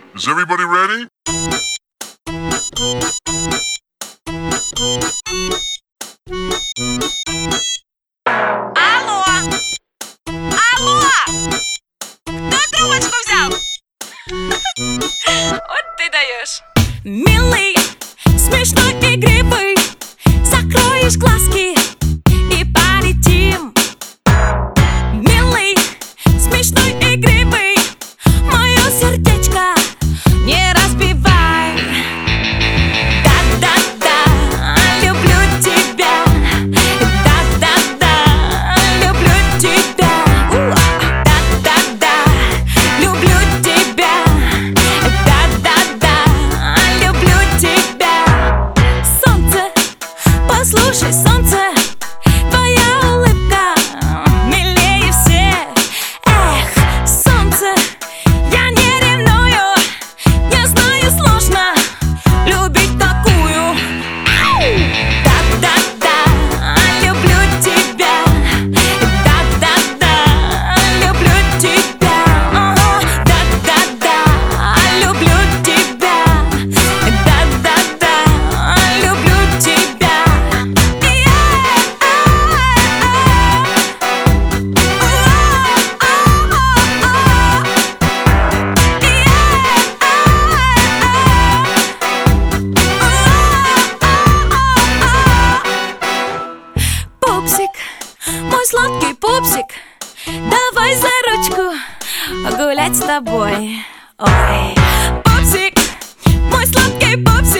Is everybody ready? Алло! Алло! Кто трубочку взял? Вот ты даешь. Милый, смешной, игривый, закроешь глазки и полетим. Милый, смешной, игривый, мое сердечко не разбивай. Да-да-да, люблю тебя. Да-да-да, люблю тебя. Да-да-да, люблю тебя. Да-да-да, люблю тебя. Солнце, послушай, солнце, твоя улыбка милее всех. Эх, солнце, я не ревную, я знаю, сложно любить такую. Да-да-да, люблю тебя. Да-да-да, люблю тебя. Да-да-да, люблю тебя. Да-да-да, люблю тебя. Пупсик, мой сладкий пупсик, давай за ручку гулять с тобой. Ой, пупсик, мой сладкий пупсик.